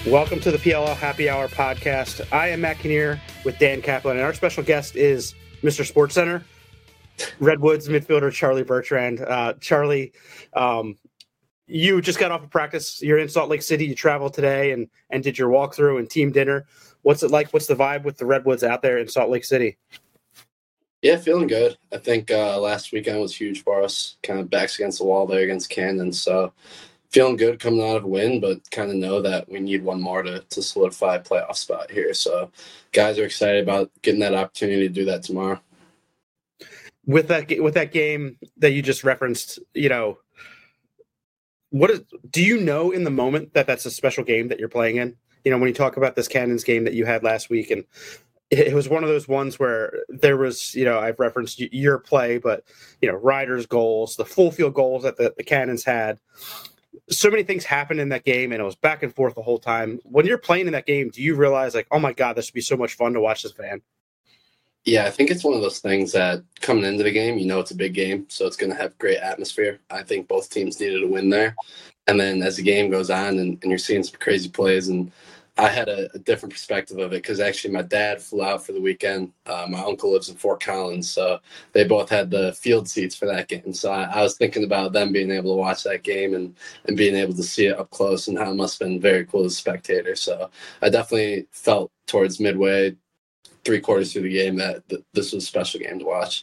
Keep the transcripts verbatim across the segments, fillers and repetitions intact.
Welcome to the P L L Happy Hour podcast. I am Matt Kinnear with Dan Kaplan, and our special guest is Mister Sports Center, Redwoods midfielder Charlie Bertrand. Uh, Charlie, um, you just got off of practice. You're in Salt Lake City. You traveled today and, and did your walkthrough and team dinner. What's it like? What's the vibe with the Redwoods out there in Salt Lake City? Yeah, feeling good. I think uh, last weekend was huge for us, kind of backs against the wall there against Camden. So feeling good coming out of a win, but kind of know that we need one more to, to solidify a playoff spot here. So guys are excited about getting that opportunity to do that tomorrow. With that with that game that you just referenced, you know, what is, do you know in the moment that that's a special game that you're playing in? You know, when you talk about this Cannons game that you had last week, and it, it was one of those ones where there was, you know, I've referenced your play, but, you know, Ryder's goals, the full field goals that the, the Cannons had. So many things happened in that game, and it was back and forth the whole time. When you're playing in that game, do you realize, like, oh, my God, this would be so much fun to watch this fan? Yeah, I think it's one of those things that coming into the game, you know it's a big game, so it's going to have great atmosphere. I think both teams needed a win there. And then as the game goes on and, and you're seeing some crazy plays, and I had a, a different perspective of it because actually my dad flew out for the weekend. Uh, my uncle lives in Fort Collins, so they both had the field seats for that game. So I, I was thinking about them being able to watch that game and, and being able to see it up close and how it must have been very cool as a spectator. So I definitely felt towards midway, three quarters through the game, that th- this was a special game to watch.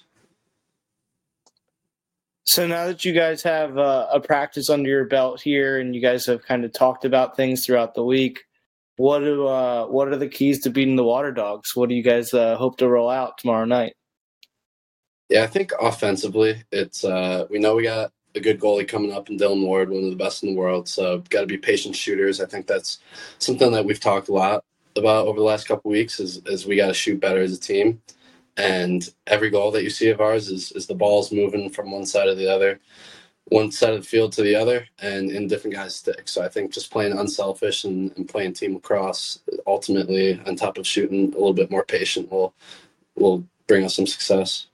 So now that you guys have uh, a practice under your belt here and you guys have kind of talked about things throughout the week, what do uh, what are the keys to beating the Water Dogs? What do you guys uh, hope to roll out tomorrow night? Yeah, I think offensively, it's uh, we know we got a good goalie coming up in Dylan Ward, one of the best in the world. So got to be patient shooters. I think that's something that we've talked a lot about over the last couple of weeks is, is we got to shoot better as a team. And every goal that you see of ours is, is the ball's moving from one side to the other, one side of the field to the other, and in different guys' sticks. So I think just playing unselfish and, and playing team lacrosse, ultimately, on top of shooting a little bit more patient, will will bring us some success.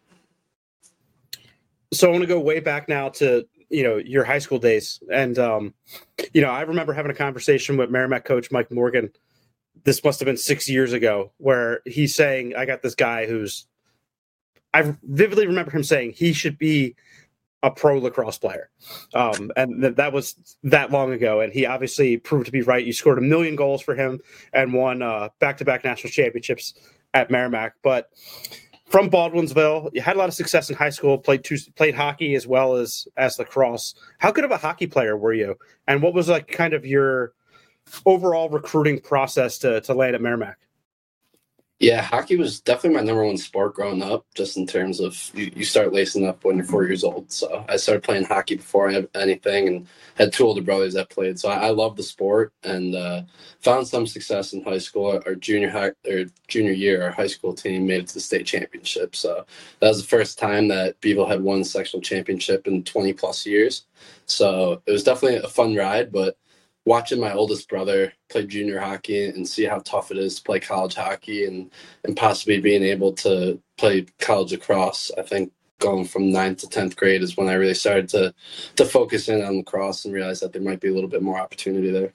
So I want to go way back now to, you know, your high school days. And, um, you know, I remember having a conversation with Merrimack coach Mike Morgan. This must have been six years ago, where he's saying, I got this guy who's, I vividly remember him saying he should be a pro lacrosse player. Um, and th- that was that long ago. And he obviously proved to be right. You scored a million goals for him and won uh, back-to-back national championships at Merrimack. But from Baldwinsville, you had a lot of success in high school, played two, played hockey as well as, as lacrosse. How good of a hockey player were you? And what was like kind of your overall recruiting process to, to land at Merrimack? Yeah, hockey was definitely my number one sport growing up, just in terms of you, you start lacing up when you're four years old. So I started playing hockey before I had anything and had two older brothers that played. So I, I love the sport and uh, found some success in high school. Our junior high, or junior year, our high school team made it to the state championship. So that was the first time that Beeville had won a sectional championship in twenty plus years. So it was definitely a fun ride, but watching my oldest brother play junior hockey and see how tough it is to play college hockey and, and possibly being able to play college lacrosse, I think going from ninth to tenth grade is when I really started to to focus in on lacrosse and realize that there might be a little bit more opportunity there.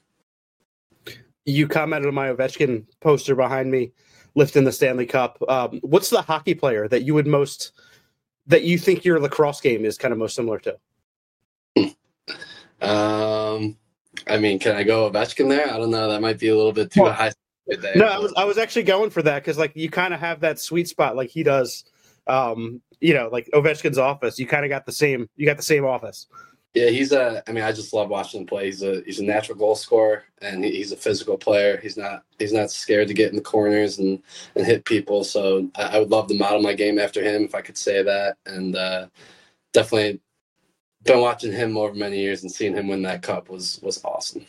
You commented on my Ovechkin poster behind me, lifting the Stanley Cup. Um, what's the hockey player that you would most, that you think your lacrosse game is kind of most similar to? um, I mean, can I go Ovechkin there? I don't know. That might be a little bit too well, high. There, no, I was I was actually going for that because like you kind of have that sweet spot like he does. Um, you know, like Ovechkin's office. You kind of got the same. You got the same office. Yeah, he's a. I mean, I just love watching him play. He's a he's a natural goal scorer, and he, he's a physical player. He's not he's not scared to get in the corners and, and hit people. So I, I would love to model my game after him if I could say that. And uh, definitely been watching him over many years and seeing him win that cup was was awesome.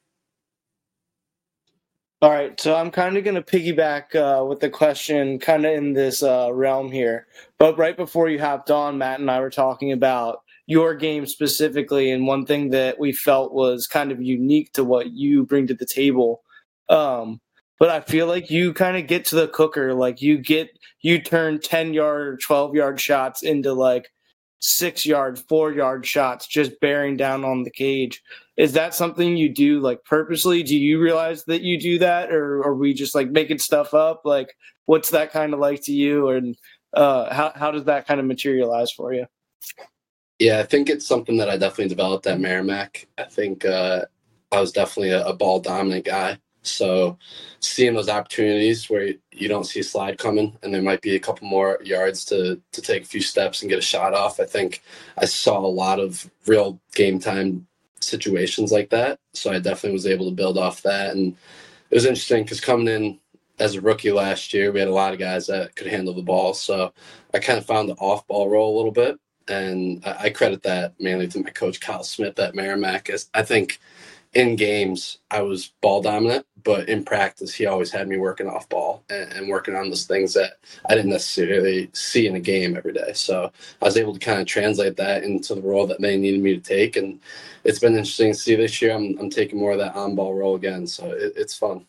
All right, so I'm kind of going to piggyback uh, with the question kind of in this uh, realm here. But right before you hopped on, Matt and I were talking about your game specifically, and one thing that we felt was kind of unique to what you bring to the table. Um, but I feel like you kind of get to the cooker, like you get you turn ten-yard or twelve-yard shots into like six yard, four yard shots just bearing down on the cage. Is that something you do like purposely? Do you realize that you do that, or are we just like making stuff up? Like, what's that kind of like to you, and uh, how how does that kind of materialize for you? Yeah, I think it's something that I definitely developed at Merrimack. I think uh, I was definitely a, a ball dominant guy. So seeing those opportunities where you don't see a slide coming and there might be a couple more yards to to take a few steps and get a shot off, I think I saw a lot of real game time situations like that. So I definitely was able to build off that. And it was interesting because coming in as a rookie last year, we had a lot of guys that could handle the ball. So I kind of found the off ball role a little bit. And I, I credit that mainly to my coach, Kyle Smith at Merrimack. As I think in games, I was ball dominant, but in practice, he always had me working off ball and, and working on those things that I didn't necessarily see in a game every day. So I was able to kind of translate that into the role that they needed me to take. And it's been interesting to see this year. I'm, I'm taking more of that on-ball role again. So it, it's fun.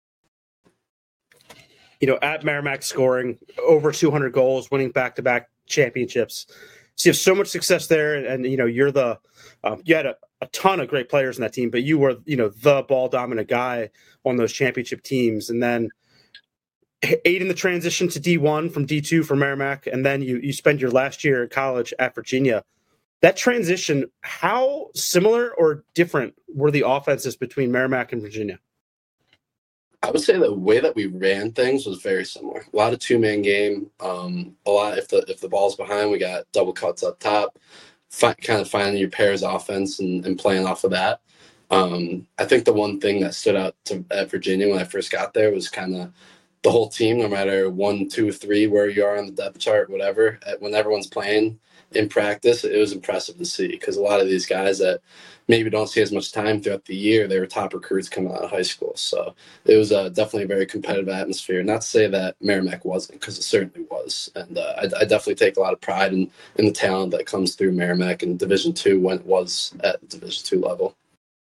You know, at Merrimack, scoring over two hundred goals, winning back-to-back championships. So you have so much success there, and, and you know, you're the um, you had a, a ton of great players in that team, but you were, you know, the ball dominant guy on those championship teams. And then aiding the transition to D one from D two for Merrimack, and then you you spend your last year in college at Virginia. That transition, how similar or different were the offenses between Merrimack and Virginia? I would say the way that we ran things was very similar. A lot of two-man game. Um, a lot if the if the ball's behind, we got double cuts up top. Fi- kind of finding your pairs offense and, and playing off of that. Um, I think the one thing that stood out to, at Virginia when I first got there was kind of the whole team, no matter one, two, three, where you are on the depth chart, whatever. When everyone's playing in practice, it was impressive to see because a lot of these guys that maybe don't see as much time throughout the year, they were top recruits coming out of high school. So it was uh, definitely a very competitive atmosphere. Not to say that Merrimack wasn't, because it certainly was. And uh, I, I definitely take a lot of pride in, in the talent that comes through Merrimack in Division two when it was at the Division two level.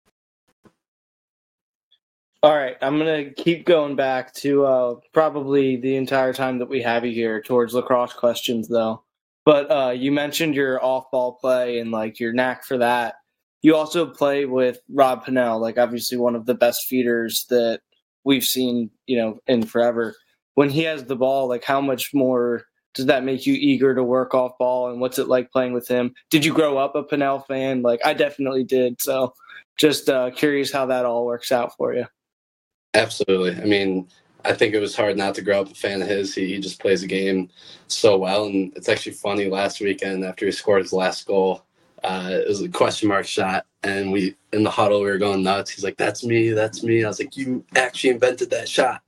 All right, I'm going to keep going back to uh, probably the entire time that we have you here towards lacrosse questions, though. But uh, you mentioned your off-ball play and, like, your knack for that. You also play with Rob Pannell, like, obviously one of the best feeders that we've seen, you know, in forever. When he has the ball, like, how much more does that make you eager to work off ball, and what's it like playing with him? Did you grow up a Pannell fan? Like, I definitely did, so just uh, curious how that all works out for you. Absolutely. I mean, I think it was hard not to grow up a fan of his. He, he just plays the game so well. And it's actually funny, last weekend after he scored his last goal, uh, it was a question mark shot. And we, in the huddle, we were going nuts. He's like, that's me, that's me. I was like, you actually invented that shot.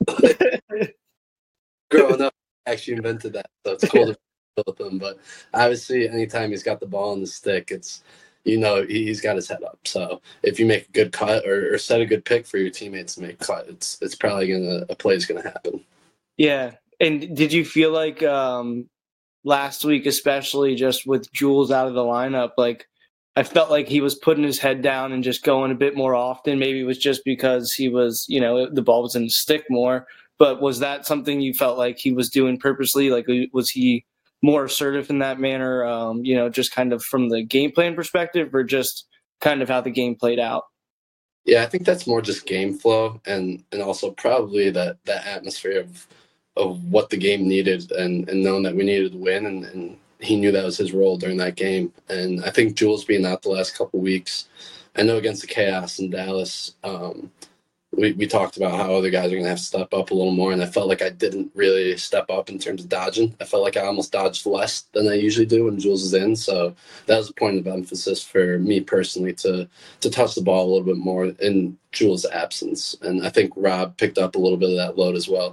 Growing up, I actually invented that. So it's cool to play with him. But obviously, anytime he's got the ball on the stick, it's, you know, he's got his head up. So if you make a good cut or, or set a good pick for your teammates to make a cut, it's it's probably gonna a play is gonna happen. Yeah. And did you feel like um, last week, especially just with Jules out of the lineup, like I felt like he was putting his head down and just going a bit more often? Maybe it was just because he was, you know, the ball was in the stick more. But was that something you felt like he was doing purposely? Like, was he more assertive in that manner, um, you know, just kind of from the game plan perspective, or just kind of how the game played out? Yeah, I think that's more just game flow and, and also probably that, that atmosphere of of what the game needed and, and knowing that we needed to win. And, and he knew that was his role during that game. And I think Jules being out the last couple of weeks, I know against the Chaos in Dallas, um, We we talked about how other guys are going to have to step up a little more, and I felt like I didn't really step up in terms of dodging. I felt like I almost dodged less than I usually do when Jules is in, so that was a point of emphasis for me personally to to touch the ball a little bit more in Jules' absence, and I think Rob picked up a little bit of that load as well.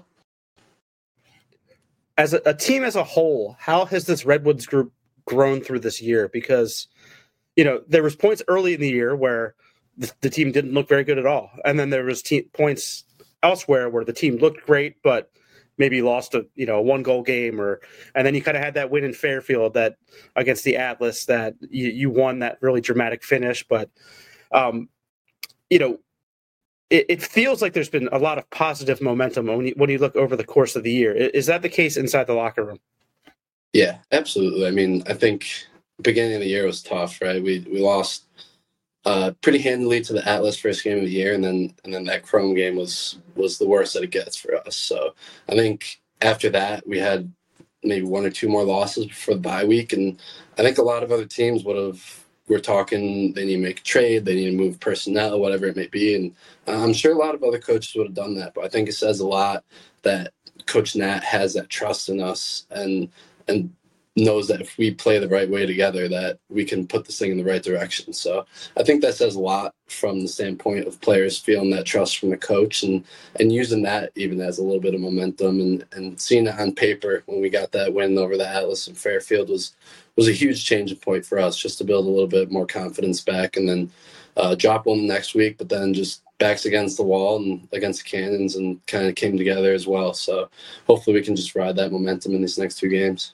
As a, a team as a whole, how has this Redwoods group grown through this year? Because, you know, there was points early in the year where The, the team didn't look very good at all. And then there was te- points elsewhere where the team looked great, but maybe lost a, you know, a one goal game, or, and then you kind of had that win in Fairfield that against the Atlas that you, you won that really dramatic finish. But, um, you know, it, it feels like there's been a lot of positive momentum when you, when you look over the course of the year. Is that the case inside the locker room? Yeah, absolutely. I mean, I think beginning of the year was tough, right? We we lost uh, pretty handily to the Atlas first game of the year, and then and then that Chrome game was was the worst that it gets for us. So I think after that we had maybe one or two more losses before the bye week, and I think a lot of other teams would have. We're talking they need to make a trade, they need to move personnel, whatever it may be, and I'm sure a lot of other coaches would have done that. But I think it says a lot that Coach Nat has that trust in us and and knows that if we play the right way together, that we can put this thing in the right direction. So I think that says a lot from the standpoint of players feeling that trust from the coach and and using that even as a little bit of momentum and and seeing it on paper when we got that win over the Atlas and Fairfield was was a huge changing point for us, just to build a little bit more confidence back, and then uh, drop one next week, but then just backs against the wall and against the Cannons and kind of came together as well. So hopefully we can just ride that momentum in these next two games.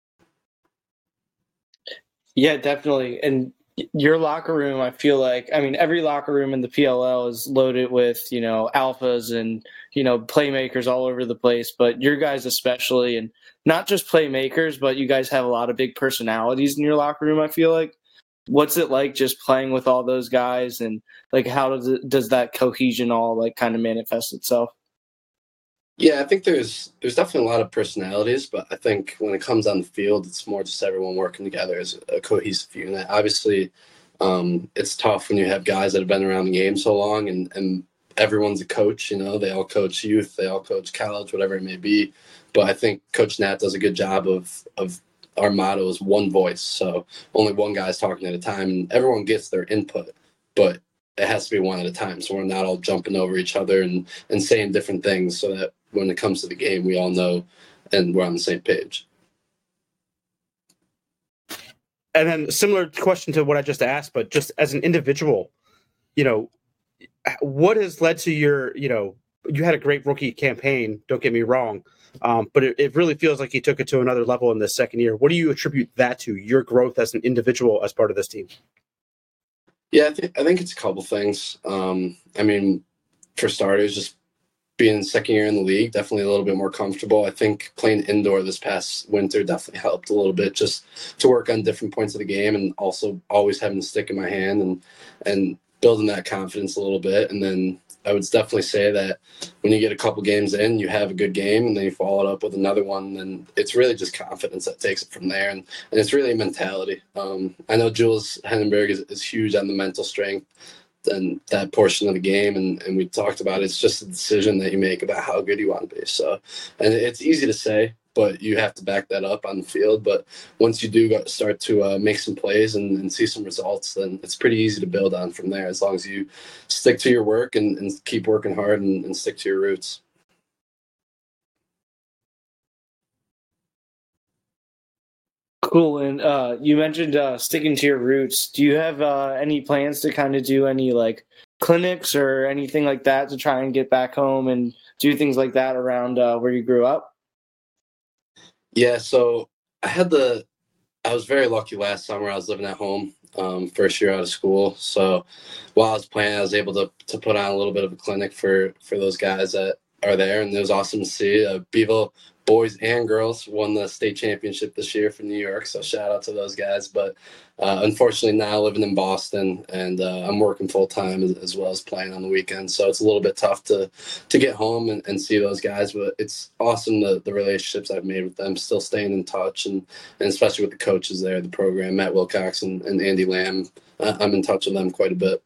Yeah, definitely. And your locker room, I feel like, I mean, every locker room in the P L L is loaded with, you know, alphas and, you know, playmakers all over the place, but your guys especially, and not just playmakers, but you guys have a lot of big personalities in your locker room, I feel like. What's it like just playing with all those guys, and like how does it, does that cohesion all like kind of manifest itself? Yeah, I think there's there's definitely a lot of personalities, but I think when it comes on the field, it's more just everyone working together as a cohesive unit. Obviously, um, it's tough when you have guys that have been around the game so long, and, and everyone's a coach. You know, they all coach youth, they all coach college, whatever it may be. But I think Coach Nat does a good job of of our motto is one voice, so only one guy's talking at a time, and everyone gets their input, but it has to be one at a time. So we're not all jumping over each other and and saying different things, so that when it comes to the game, we all know and we're on the same page. And then similar question to what I just asked, but just as an individual, you know, what has led to your, you know, you had a great rookie campaign, don't get me wrong, um, but it, it really feels like you took it to another level in this second year. What do you attribute that to, your growth as an individual as part of this team? Yeah, I think, I think it's a couple things. Um, I mean, for starters, just being second year in the league, definitely a little bit more comfortable. I think playing indoor this past winter definitely helped a little bit, just to work on different points of the game, and also always having the stick in my hand and and building that confidence a little bit. And then I would definitely say that when you get a couple games in, you have a good game, and then you follow it up with another one, then it's really just confidence that takes it from there. And, and it's really a mentality. Um, I know Jules Henenberg is, is huge on the mental strength and that portion of the game, and, and we talked about it. It's just a decision that you make about how good you want to be. So, and it's easy to say, but you have to back that up on the field. But once you do go, start to uh, make some plays and, and see some results, then it's pretty easy to build on from there, as long as you stick to your work and, and keep working hard and, and stick to your roots. Cool. And uh, you mentioned uh, sticking to your roots. Do you have uh, any plans to kind of do any like clinics or anything like that to try and get back home and do things like that around uh, where you grew up? Yeah, so I had the, I was very lucky last summer. I was living at home, um, first year out of school. So while I was playing, I was able to to put on a little bit of a clinic for for those guys that are there, and it was awesome to see. Uh, Beeville boys and girls won the state championship this year for New York, so shout out to those guys. But uh, unfortunately, now living in Boston, and uh, I'm working full time as, as well as playing on the weekends, so it's a little bit tough to to get home and, and see those guys. But it's awesome the the relationships I've made with them, still staying in touch, and and especially with the coaches there, the program, Matt Wilcox and, and Andy Lamb. Uh, I'm in touch with them quite a bit.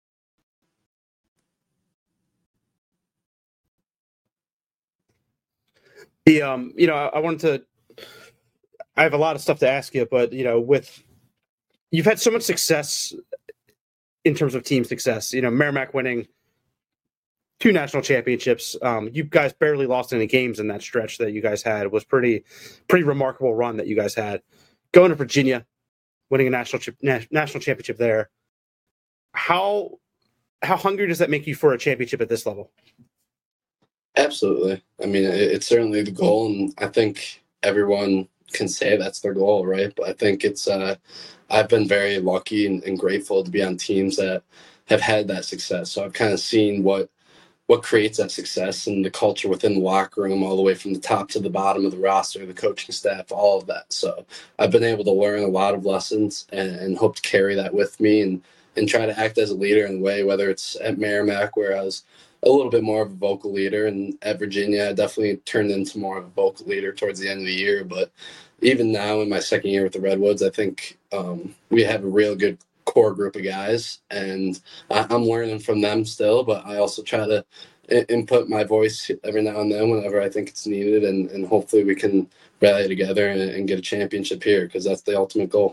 The um, you know, I, I wanted to. I have a lot of stuff to ask you, but you know, with you've had so much success in terms of team success. You know, Merrimack winning two national championships. Um, you guys barely lost any games in that stretch that you guys had. It was pretty, pretty remarkable run that you guys had. Going to Virginia, winning a national na- national championship there. How how hungry does that make you for a championship at this level? Absolutely. I mean, it, it's certainly the goal, and I think everyone can say that's their goal, right? But I think it's, uh, I've been very lucky and, and grateful to be on teams that have had that success. So I've kind of seen what what creates that success and the culture within the locker room, all the way from the top to the bottom of the roster, the coaching staff, all of that. So I've been able to learn a lot of lessons and, and hope to carry that with me and, and try to act as a leader in a way, whether it's at Merrimack, where I was a little bit more of a vocal leader, and at Virginia, I definitely turned into more of a vocal leader towards the end of the year. But even now in my second year with the Redwoods, I think um, we have a real good core group of guys, and I'm learning from them still, but I also try to input my voice every now and then whenever I think it's needed, and, and hopefully we can rally together and, and get a championship here, because that's the ultimate goal.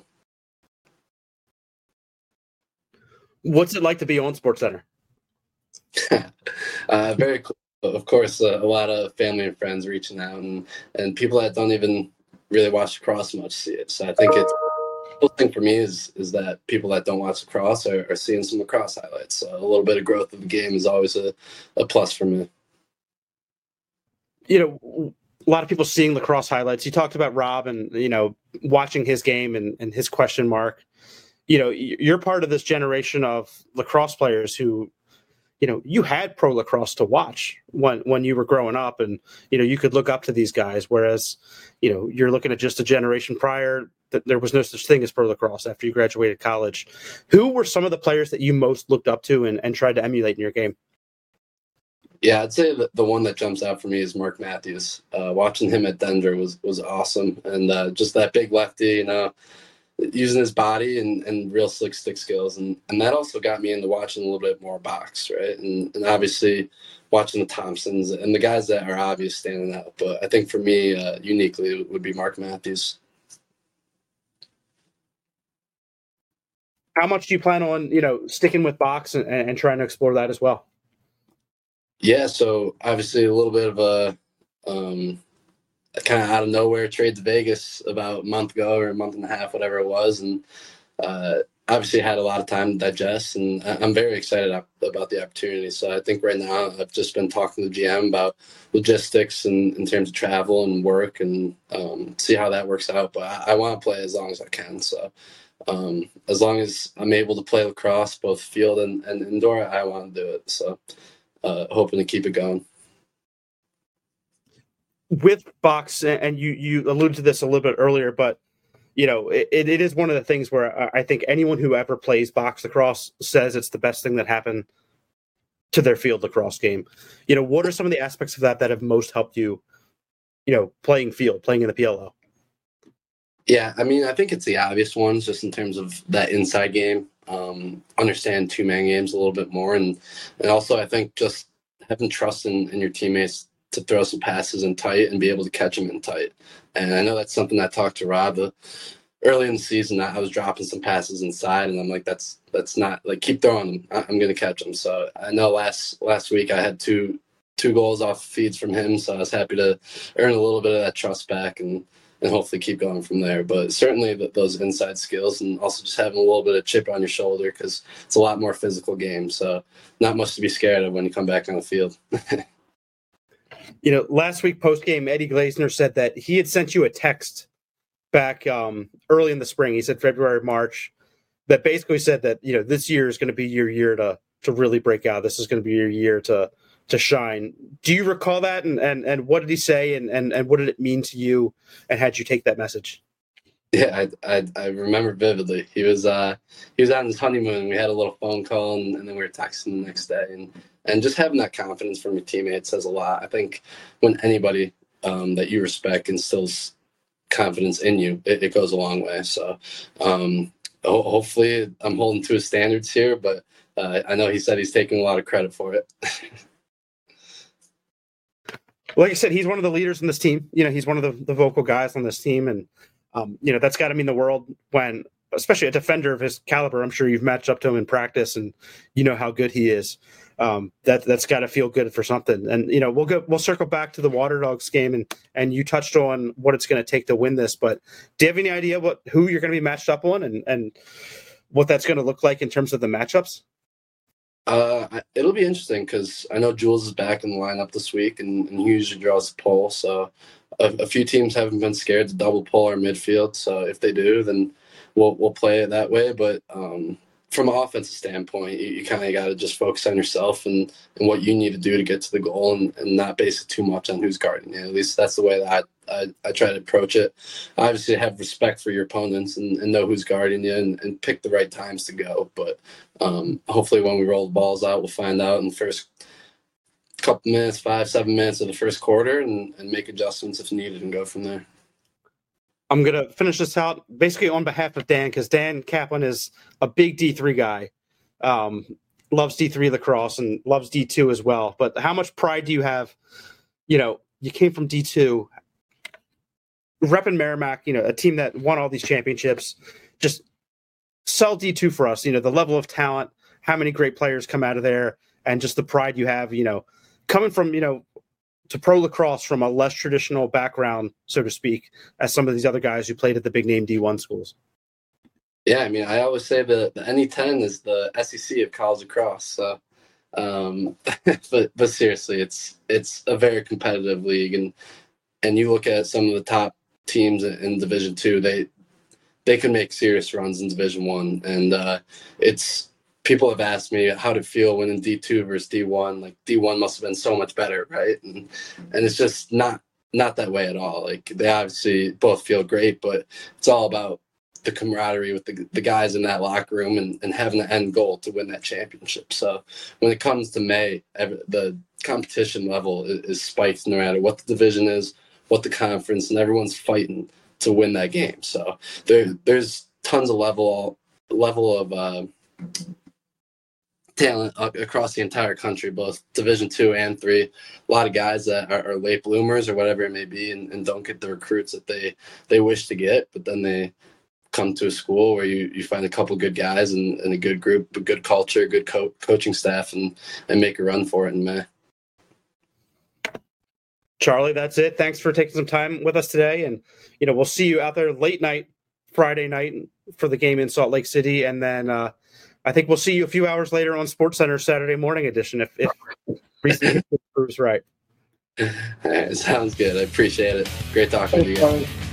What's it like to be on SportsCenter? uh, very cool. Of course, uh, a lot of family and friends reaching out, and, and people that don't even really watch lacrosse much see it. So I think it's the thing for me is is that people that don't watch lacrosse are, are seeing some lacrosse highlights. So a little bit of growth of the game is always a, a plus for me. You know, a lot of people seeing lacrosse highlights. You talked about Rob and, you know, watching his game and, and his question mark. You know, you're part of this generation of lacrosse players who, you know, you had pro lacrosse to watch when, when you were growing up, and, you know, you could look up to these guys. Whereas, you know, you're looking at just a generation prior that there was no such thing as pro lacrosse after you graduated college. Who were some of the players that you most looked up to and, and tried to emulate in your game? Yeah, I'd say that the one that jumps out for me is Mark Matthews. Uh, watching him at Denver was, was awesome. And uh, just that big lefty, you know, using his body and, and real slick stick skills. And, and that also got me into watching a little bit more box, right? And, and obviously watching the Thompsons and the guys that are obvious standing out. But I think for me, uh, uniquely, it would be Mark Matthews. How much do you plan on, you know, sticking with box and, and trying to explore that as well? Yeah, so obviously a little bit of a um, kind of out of nowhere trade to Vegas about a month ago or a month and a half, whatever it was. And uh, obviously had a lot of time to digest, and I'm very excited about the opportunity. So I think right now I've just been talking to the G M about logistics and in terms of travel and work, and um, see how that works out. But I, I want to play as long as I can. So um, as long as I'm able to play lacrosse, both field and, and indoor, I want to do it. So uh, hoping to keep it going. With box, and you you alluded to this a little bit earlier, but you know it, it is one of the things where I think anyone who ever plays box lacrosse says it's the best thing that happened to their field lacrosse game. You know, what are some of the aspects of that that have most helped you, you know, playing field, playing in the P L O? Yeah, I mean, I think it's the obvious ones, just in terms of that inside game, um, understand two-man games a little bit more, and and also I think just having trust in, in your teammates to throw some passes in tight and be able to catch them in tight. And I know that's something I talked to Rob uh, early in the season. I was dropping some passes inside, and I'm like, that's that's not like, keep throwing them. I'm going to catch them. So I know last last week I had two two goals off feeds from him, so I was happy to earn a little bit of that trust back and and hopefully keep going from there. But certainly the, those inside skills, and also just having a little bit of chip on your shoulder, because it's a lot more physical game. So not much to be scared of when you come back on the field. You know, last week post-game, Eddie Glazner said that he had sent you a text back um, early in the spring. He said February, March, that basically said that, you know, this year is going to be your year to to really break out. This is going to be your year to to shine. Do you recall that? And and, and what did he say? And, and and what did it mean to you? And how'd you take that message? Yeah, I, I I remember vividly. He was uh he was on his honeymoon. We had a little phone call, and, and then we were texting the next day. And and just having that confidence from your teammates says a lot. I think when anybody um, that you respect instills confidence in you, it, it goes a long way. So um, ho- hopefully I'm holding to his standards here, but uh, I know he said he's taking a lot of credit for it. Like I said, he's one of the leaders in this team. You know, he's one of the, the vocal guys on this team. And, um, you know, that's got to mean the world when, especially a defender of his caliber, I'm sure you've matched up to him in practice and you know how good he is. Um, that, that's got to feel good for something. And, you know, we'll go, we'll circle back to the Water Dogs game, and, and you touched on what it's going to take to win this, but do you have any idea what, who you're going to be matched up on, and, and what that's going to look like in terms of the matchups? Uh, it'll be interesting because I know Jules is back in the lineup this week, and, and he usually draws the poll. So a, a few teams haven't been scared to double poll our midfield. So if they do, then we'll we'll play it that way. But um, from an offensive standpoint, you, you kind of got to just focus on yourself and, and what you need to do to get to the goal, and, and not base it too much on who's guarding you. At least that's the way that I, I, I try to approach it. Obviously, have respect for your opponents and, and know who's guarding you, and, and pick the right times to go. But um, hopefully when we roll the balls out, we'll find out in the first couple minutes, five, seven minutes of the first quarter, and, and make adjustments if needed and go from there. I'm going to finish this out basically on behalf of Dan, because Dan Kaplan is a big D three guy, um, loves D three lacrosse and loves D two as well. But how much pride do you have? You know, you came from D two, repping Merrimack, you know, a team that won all these championships. Just sell D two for us, you know, the level of talent, how many great players come out of there, and just the pride you have, you know, coming from, you know, to pro lacrosse from a less traditional background, so to speak, as some of these other guys who played at the big name D one schools. Yeah, I mean, I always say that the N E ten is the S E C of college lacrosse. So, um, but but seriously, it's it's a very competitive league, and and you look at some of the top teams in Division Two, they they can make serious runs in Division One, and uh, it's. People have asked me how to feel when in D two versus D one. Like D one must have been so much better, right? And and it's just not not that way at all. Like they obviously both feel great, but it's all about the camaraderie with the the guys in that locker room and, and having the end goal to win that championship. So when it comes to May, every, the competition level is, is spiked no matter what the division is, what the conference, and everyone's fighting to win that game. So there there's tons of level level of uh, talent across the entire country, both Division two and three. A lot of guys that are, are late bloomers or whatever it may be, and, and don't get the recruits that they, they wish to get, but then they come to a school where you, you find a couple good guys and, and a good group, a good culture, good co- coaching staff, and, and make a run for it in May. Charlie, that's it. Thanks for taking some time with us today. And, you know, we'll see you out there late night, Friday night for the game in Salt Lake City. And then, uh, I think we'll see you a few hours later on SportsCenter Saturday morning edition if, if recent proves right. All right, sounds good. I appreciate it. Great talking to you guys.